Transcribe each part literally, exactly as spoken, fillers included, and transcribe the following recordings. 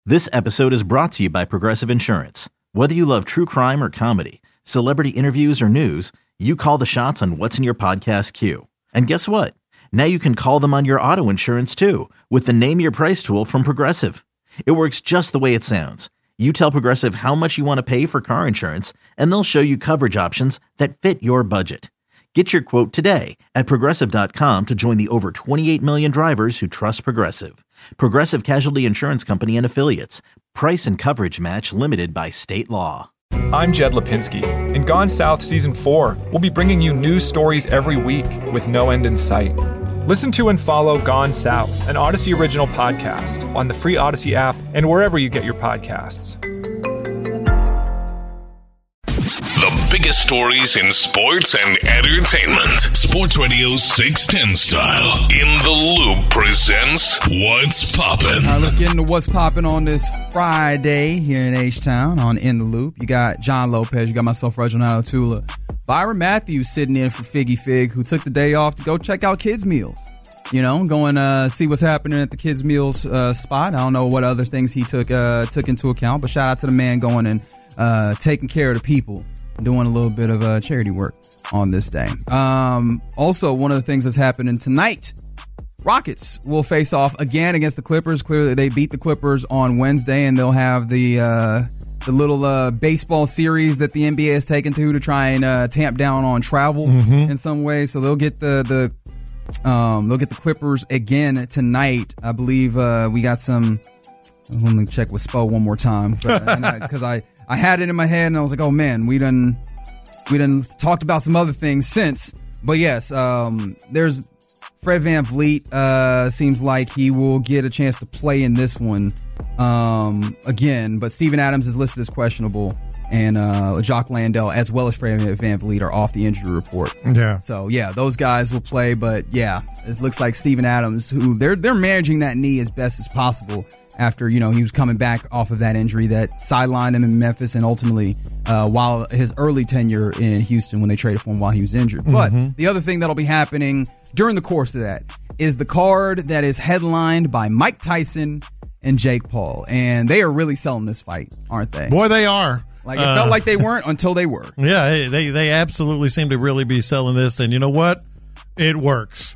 This episode is brought to you by Progressive Insurance. Whether you love true crime or comedy, celebrity interviews or news, you call the shots on what's in your podcast queue. And guess what? Now you can call them on your auto insurance too with the Name Your Price tool from Progressive. It works just the way it sounds. You tell Progressive how much you want to pay for car insurance, and they'll show you coverage options that fit your budget. Get your quote today at Progressive dot com to join the over twenty-eight million drivers who trust Progressive. Progressive Casualty Insurance Company and Affiliates. Price and coverage match limited by state law. I'm Jed Lipinski. In Gone South Season four, we'll be bringing you news stories every week with no end in sight. Listen to and follow Gone South, an Odyssey original podcast on the free Odyssey app and wherever you get your podcasts. The biggest stories in sports and entertainment. Sports Radio six ten style. In the Loop presents What's Poppin'. All right, let's get into What's Poppin' on this Friday here in H-Town on In the Loop. You got John Lopez, you got myself, Reginald Tula. Byron Matthews sitting in for Figgy Fig, who took the day off to go check out Kids Meals. You know, go and uh, see what's happening at the Kids Meals uh, spot. I don't know what other things he took uh, took into account, but shout out to the man going and uh, taking care of the people, doing a little bit of uh, charity work on this day. Um, also, one of the things that's happening tonight, Rockets will face off again against the Clippers. Clearly, they beat the Clippers on Wednesday, and they'll have the uh, the little uh, baseball series that the N B A has taken to to try and uh, tamp down on travel mm-hmm. in some way. So they'll get the the um, they'll get the Clippers again tonight. I believe uh, we got some. Let me check with Spo one more time because I. I had it in my head, and I was like, "Oh man, we done, we done talked about some other things since." But yes, um, there's Fred VanVleet. Uh, seems like he will get a chance to play in this one um, again. But Steven Adams is listed as questionable, and uh, Jock Landale as well as Fred VanVleet are off the injury report. Yeah. So yeah, those guys will play. But yeah, it looks like Steven Adams, who they're they're managing that knee as best as possible. After, you know, he was coming back off of that injury that sidelined him in Memphis and ultimately uh, while his early tenure in Houston when they traded for him while he was injured. Mm-hmm. But the other thing that'll be happening during the course of that is the card that is headlined by Mike Tyson and Jake Paul. And they are really selling this fight, aren't they? Boy, they are. Like, it uh, felt like they weren't until they were. Yeah, they, they absolutely seem to really be selling this. And you know what? It works.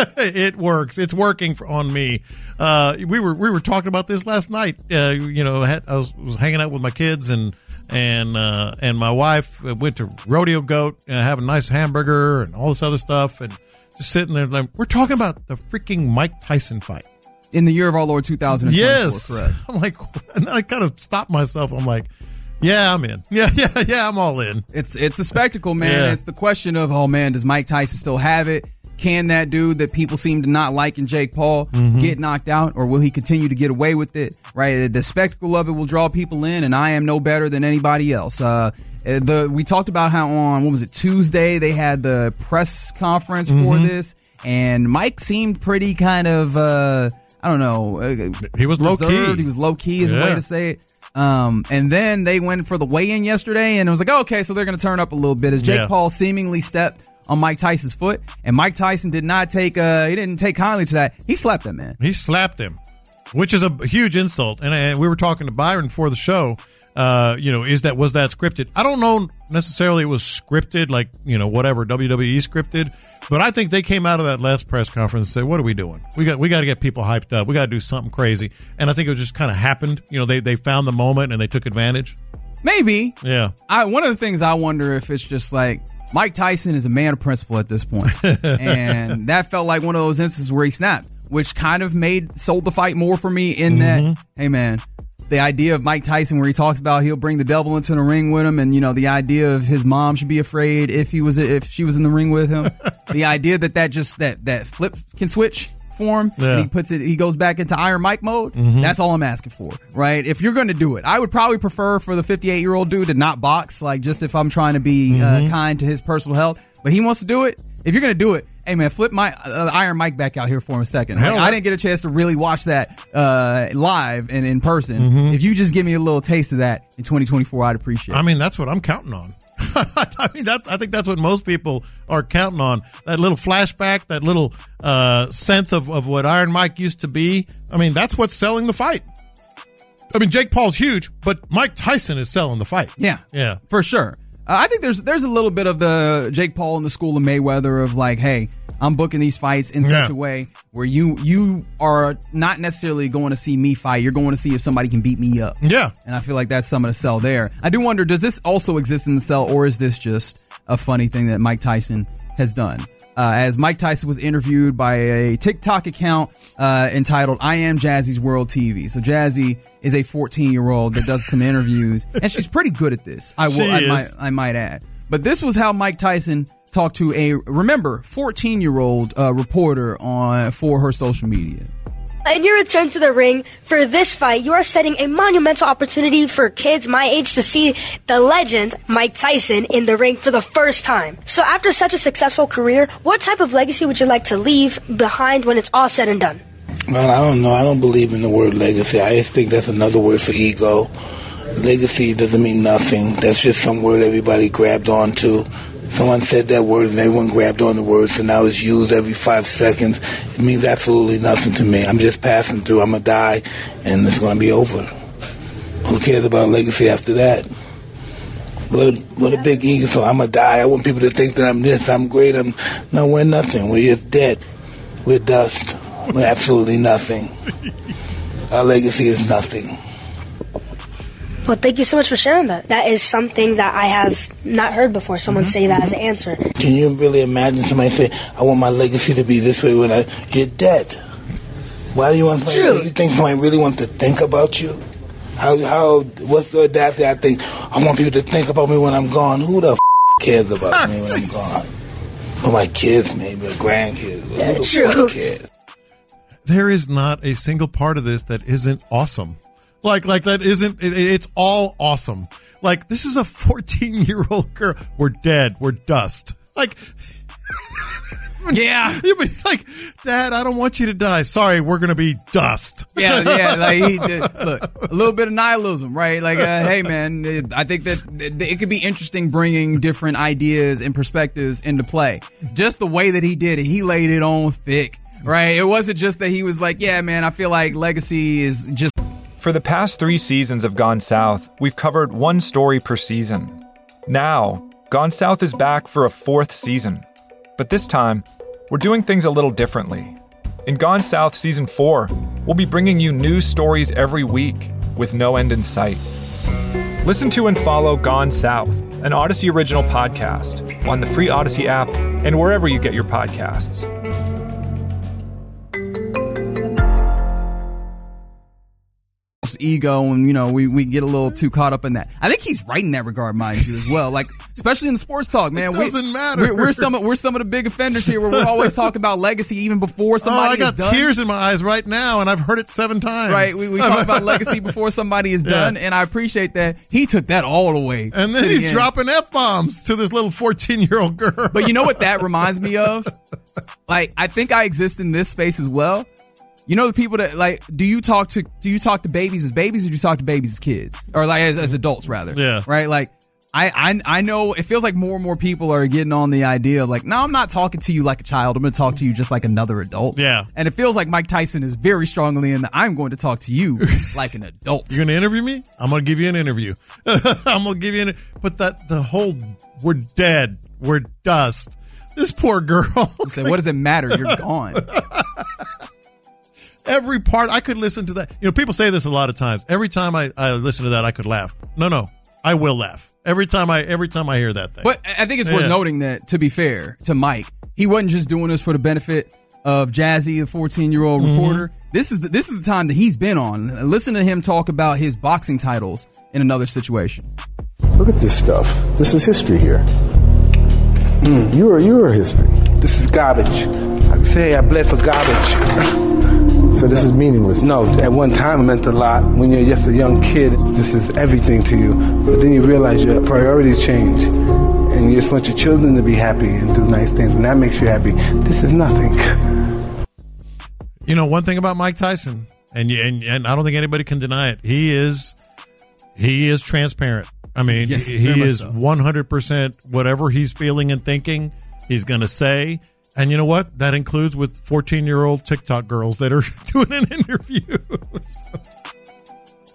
It works. It's working for, on me. Uh, we were we were talking about this last night. Uh, you know, I, had, I was, was hanging out with my kids and and uh, and my wife went to Rodeo Goat and have a nice hamburger and all this other stuff and just sitting there. Like, we're talking about the freaking Mike Tyson fight in the year of our Lord two thousand twenty-four. Yes, correct. I'm like, and I kind of stopped myself. I'm like, yeah, I'm in. Yeah, yeah, yeah, I'm all in. It's it's the spectacle, man. Yeah. It's the question of, oh man, does Mike Tyson still have it? Can that dude that people seem to not like in Jake Paul mm-hmm. get knocked out, or will he continue to get away with it? Right, the spectacle of it will draw people in, and I am no better than anybody else. Uh, the we talked about how on what was it Tuesday they had the press conference mm-hmm. for this, and Mike seemed pretty kind of uh, I don't know. Uh, he was low key. He was low key is yeah. a way to say it. Um, and then they went for the weigh-in yesterday, and it was like, oh, okay, so they're going to turn up a little bit as Jake yeah. Paul seemingly stepped on Mike Tyson's foot, and Mike Tyson did not take uh he didn't take kindly to that. He slapped that man. He slapped him, which is a huge insult. And, and we were talking to Byron before the show. Uh, you know, is that was that scripted? I don't know necessarily it was scripted, like, you know, whatever W W E scripted, but I think they came out of that last press conference and said, "What are we doing? We got we got to get people hyped up. We got to do something crazy." And I think it just kind of happened. You know, they they found the moment and they took advantage. Maybe. Yeah. I one of the things I wonder if it's just like Mike Tyson is a man of principle at this point. And that felt like one of those instances where he snapped, which kind of made sold the fight more for me in mm-hmm. that, hey man, the idea of Mike Tyson where he talks about he'll bring the devil into the ring with him, and you know the idea of his mom should be afraid if he was if she was in the ring with him. The idea that that just that that flip can switch for him, yeah. and he puts it, he goes back into Iron Mike mode. Mm-hmm. That's all I'm asking for, right? If you're going to do it, I would probably prefer for the fifty-eight year old dude to not box, like just if I'm trying to be mm-hmm. uh, kind to his personal health. But he wants to do it. If you're going to do it, hey man, flip my uh, Iron Mike back out here for him a second. Like, I didn't get a chance to really watch that uh, live and in person. Mm-hmm. If you just give me a little taste of that in twenty twenty-four, I'd appreciate it. I mean, that's what I'm counting on. I mean, that, I think that's what most people are counting on. That little flashback, that little uh, sense of, of what Iron Mike used to be. I mean, that's what's selling the fight. I mean, Jake Paul's huge, but Mike Tyson is selling the fight. Yeah. Yeah. For sure. Uh, I think there's there's a little bit of the Jake Paul in the school of Mayweather of like, hey, I'm booking these fights in such Yeah. a way where you you are not necessarily going to see me fight. You're going to see if somebody can beat me up. Yeah. And I feel like that's some of the sell there. I do wonder, does this also exist in the sell, or is this just a funny thing that Mike Tyson has done? Uh, as Mike Tyson was interviewed by a TikTok account uh, entitled I Am Jazzy's World T V. So Jazzy is a fourteen-year-old that does some interviews, and she's pretty good at this, I, will, She I, is. might, I might add. But this was how Mike Tyson talked to a, remember, fourteen-year-old uh, reporter on for her social media. In your return to the ring for this fight, you are setting a monumental opportunity for kids my age to see the legend Mike Tyson in the ring for the first time. So after such a successful career, what type of legacy would you like to leave behind when it's all said and done? Well, I don't know. I don't believe in the word legacy. I just think that's another word for ego. Legacy doesn't mean nothing. That's just some word everybody grabbed onto. Someone said that word and everyone grabbed on the word, so now it's used every five seconds. It means absolutely nothing to me. I'm just passing through. I'm going to die, and it's going to be over. Who cares about legacy after that? What a, what a big ego. So I'm going to die. I want people to think that I'm this, I'm great. I'm No, we're nothing. We're just dead. We're dust. We're absolutely nothing. Our legacy is nothing. Well, thank you so much for sharing that. That is something that I have not heard before, someone say that as an answer. Can you really imagine somebody say, I want my legacy to be this way when I, you're dead? Why do you want somebody, True. you think somebody really wants to think about you? How, how, what's the audacity? I think, I want people to think about me when I'm gone. Who the f- cares about me when I'm gone? Or my kids, maybe, or grandkids. Yeah, Who the true. f- cares? There is not a single part of this that isn't awesome. Like, like that isn't, it, it's all awesome. Like, this is a fourteen-year-old girl. We're dead. We're dust. Like, Yeah. you mean, like, Dad, I don't want you to die. Sorry, we're going to be dust. Yeah, yeah. Like, he did, look, a little bit of nihilism, right? Like, uh, hey, man, it, I think that it, it could be interesting bringing different ideas and perspectives into play. Just the way that he did it, he laid it on thick, right? It wasn't just that he was like, yeah, man, I feel like legacy is just. For the past three seasons of Gone South, we've covered one story per season. Now, Gone South is back for a fourth season. But this time, we're doing things a little differently. In Gone South Season four, we'll be bringing you news stories every week with no end in sight. Listen to and follow Gone South, an Odyssey original podcast, on the free Odyssey app and wherever you get your podcasts. Ego, and you know we, we get a little too caught up in that. I think he's right in that regard, mind you, as well. Like, especially in the sports talk, man. It doesn't we, matter. We're, we're some of, we're some of the big offenders here, where we're always talking about legacy even before Oh, somebody I got is done. tears in my eyes right now, and I've heard it seven times. Right, we, we talk about legacy before somebody is done, Yeah. and I appreciate that he took that all the way. And then to the he's end. dropping F-bombs to this little fourteen-year-old girl. But you know what that reminds me of? Like, I think I exist in this space as well. You know the people that, like, do you talk to do you talk to babies as babies, or do you talk to babies as kids, or like as, as adults rather? Yeah. Right. Like, I, I I know it feels like more and more people are getting on the idea of like, no, I'm not talking to you like a child. I'm going to talk to you just like another adult. Yeah. And it feels like Mike Tyson is very strongly in the I'm going to talk to you like an adult. You're going to interview me? I'm going to give you an interview. I'm going to give you an. But that the whole we're dead, we're dust. This poor girl. Say, what does it matter? You're gone. Every part, I could listen to that. You know, people say this a lot of times. Every time I, I listen to that, I could laugh. No, no, I will laugh. Every time I every time I hear that thing. But I think it's worth Yeah. noting that, to be fair to Mike, he wasn't just doing this for the benefit of Jazzy, the fourteen-year-old Mm-hmm. reporter. This is the, this is the time that he's been on. Listen to him talk about his boxing titles in another situation. Look at this stuff. This is history here. Mm, you are you are history. This is garbage. I can say I bled for garbage. So this is meaningless. No, at one time it meant a lot. When you're just a young kid, this is everything to you. But then you realize your priorities change. And you just want your children to be happy and do nice things. And that makes you happy. This is nothing. You know, one thing about Mike Tyson, and you, and, and I don't think anybody can deny it. He is he is transparent. I mean, Yes, he, very he much is so. one hundred percent whatever he's feeling and thinking, he's going to say. And you know what? That includes with fourteen-year-old TikTok girls that are doing an interview. So,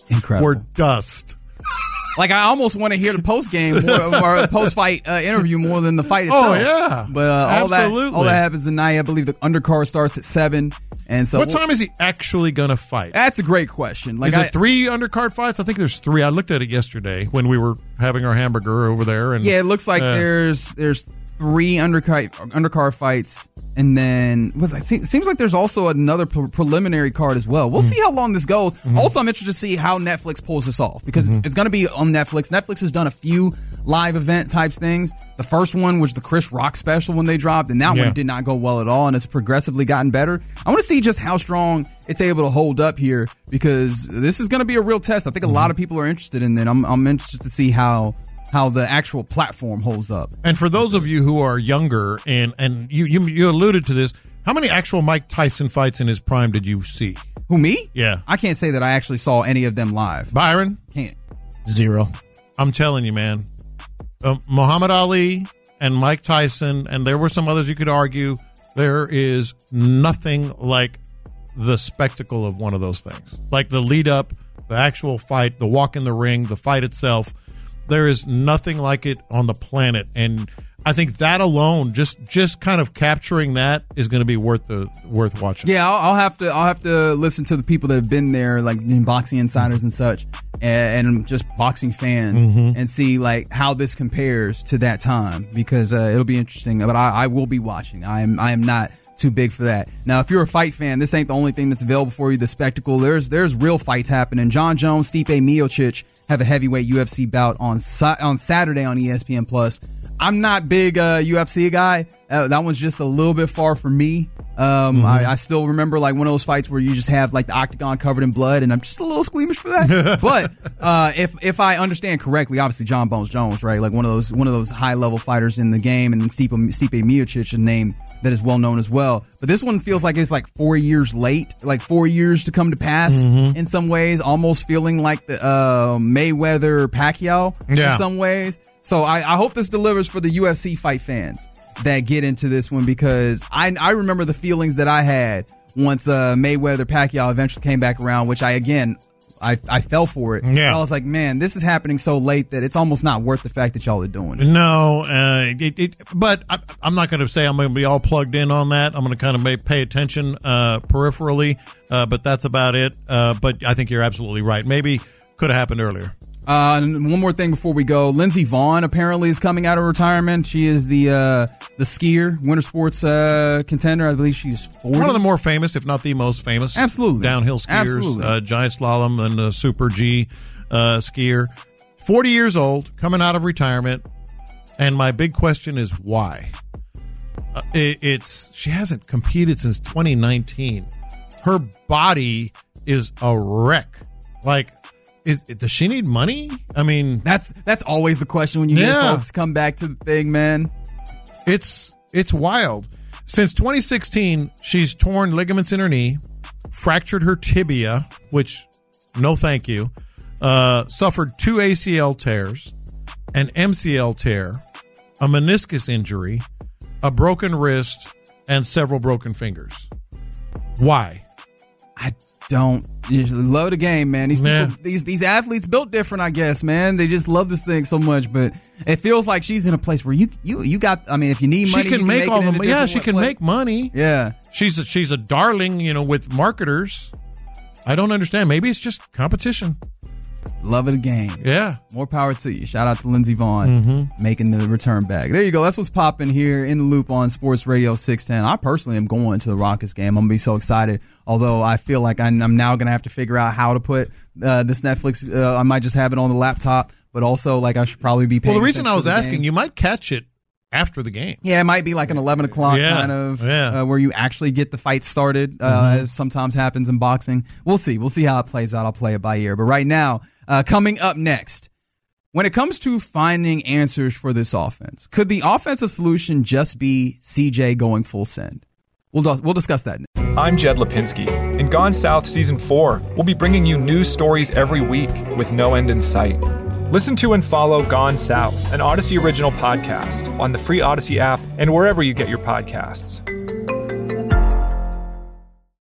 Incredible. were dust. Like, I almost want to hear the post game or the post fight uh, interview more than the fight itself. Oh yeah, but uh, all absolutely. that all that happens tonight. I believe the undercard starts at seven. And so, what time is he actually going to fight? That's a great question. Like, is I, it three undercard fights? I think there's three. I looked at it yesterday when we were having our hamburger over there. And yeah, it looks like uh, there's there's three undercard undercard fights, and then well, it seems like there's also another pre- preliminary card as well. We'll mm-hmm. see how long this goes. Mm-hmm. Also, I'm interested to see how Netflix pulls this off because mm-hmm. it's, it's going to be on Netflix. Netflix has done a few live event types things. The first one was the Chris Rock special when they dropped, and that yeah. one did not go well at all, and it's progressively gotten better. I want to see just how strong it's able to hold up here because this is going to be a real test. I think a mm-hmm. lot of people are interested in it. I'm, I'm interested to see how how the actual platform holds up. And for those of you who are younger, and and you you, you alluded to this, how many actual Mike Tyson fights in his prime did you see? Who, me? Yeah. I can't say that I actually saw any of them live. Byron? Can't. Zero. I'm telling you, man. Uh, Muhammad Ali and Mike Tyson, and there were some others you could argue, there is nothing like the spectacle of one of those things. Like the lead up, the actual fight, the walk in the ring, the fight itself. There is nothing like it on the planet, and I think that alone, just just kind of capturing that, is going to be worth the worth watching. Yeah, I'll, I'll have to I'll have to listen to the people that have been there, like in boxing insiders and such, and, and just boxing fans, mm-hmm. and see like how this compares to that time because uh, it'll be interesting. But I, I will be watching. I am I am not too big for that. Now, if you're a fight fan, this ain't the only thing that's available for you, the spectacle. There's there's real fights happening. John Jones, Stipe Miocic have a heavyweight U F C bout on on Saturday on E S P N Plus. I'm not big uh, U F C guy. Uh, that one's just a little bit far for me. Um, mm-hmm. I, I still remember like one of those fights where you just have like the octagon covered in blood, and I'm just a little squeamish for that. But uh, if if I understand correctly, obviously John Bones Jones, right? Like one of those one of those high level fighters in the game, and then Stipe, Stipe Miocic, a name that is well known as well. But this one feels like it's like four years late, like four years to come to pass mm-hmm. in some ways, almost feeling like the uh, Mayweather Pacquiao yeah. in some ways. So I, I hope this delivers for the U F C fight fans that get into this one because I I remember the feelings that I had once uh, Mayweather Pacquiao eventually came back around, which I again I I fell for it. Yeah. I was like, man, this is happening so late that it's almost not worth the fact that y'all are doing it. No, uh, it, it, but I, I'm not going to say I'm going to be all plugged in on that. I'm going to kind of pay attention uh, peripherally, uh, but that's about it. Uh, but I think you're absolutely right. Maybe could have happened earlier. Uh, and one more thing before we go. Lindsey Vonn apparently is coming out of retirement. She is the uh, the skier, winter sports uh, contender. I believe she's forty. One of the more famous, if not the most famous. Absolutely. Downhill skiers, Absolutely. Uh, giant slalom and uh, super G uh, skier. forty years old, coming out of retirement. And my big question is why? Uh, it, it's she hasn't competed since twenty nineteen. Her body is a wreck. Like, Is does she need money? I mean, that's that's always the question when you yeah. hear folks come back to the thing, man. It's it's wild. Since twenty sixteen, she's torn ligaments in her knee, fractured her tibia, which no thank you, uh, suffered two A C L tears, an M C L tear, a meniscus injury, a broken wrist, and several broken fingers. Why? I don't you love the game, man. These people, yeah. these these athletes built different, I guess, man. They just love this thing so much, but it feels like she's in a place where you you you got. I mean, if you need money, she can, you can make, make all the the yeah. She can way. make money. Yeah, she's a, she's a darling, you know, with marketers. I don't understand. Maybe it's just competition. Love of the game. Yeah. More power to you. Shout out to Lindsey Vonn mm-hmm. making the return back. There you go. That's what's popping here in the loop on Sports Radio six ten. I personally am going to the Rockets game. I'm going to be so excited. Although I feel like I'm, I'm now going to have to figure out how to put uh, this Netflix. Uh, I might just have it on the laptop, but also like I should probably be paying Well, the reason I was the asking, game. you might catch it after the game. Yeah, it might be like an eleven o'clock yeah, kind of yeah. uh, where you actually get the fight started, uh, mm-hmm. as sometimes happens in boxing. We'll see. We'll see how it plays out. I'll play it by ear. But right now, uh, coming up next, when it comes to finding answers for this offense, could the offensive solution just be C J going full send? We'll, do- we'll discuss that next. I'm Jed Lipinski. In Gone South Season four, we'll be bringing you news stories every week with no end in sight. Listen to and follow Gone South, an Odyssey original podcast, on the free Odyssey app and wherever you get your podcasts.